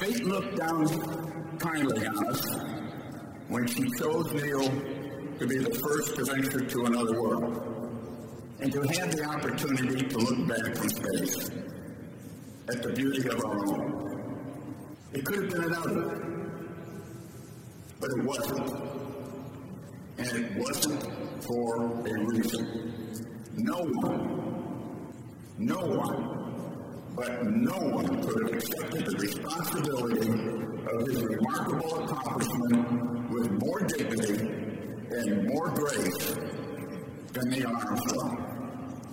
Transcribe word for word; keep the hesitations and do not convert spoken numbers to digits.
Fate looked down kindly on us when she chose Neil to be the first to venture to another world, and to have the opportunity to look back from space at the beauty of our own. It could have been another, but it wasn't. And it wasn't for a reason. No one, no one, but no one could have accepted the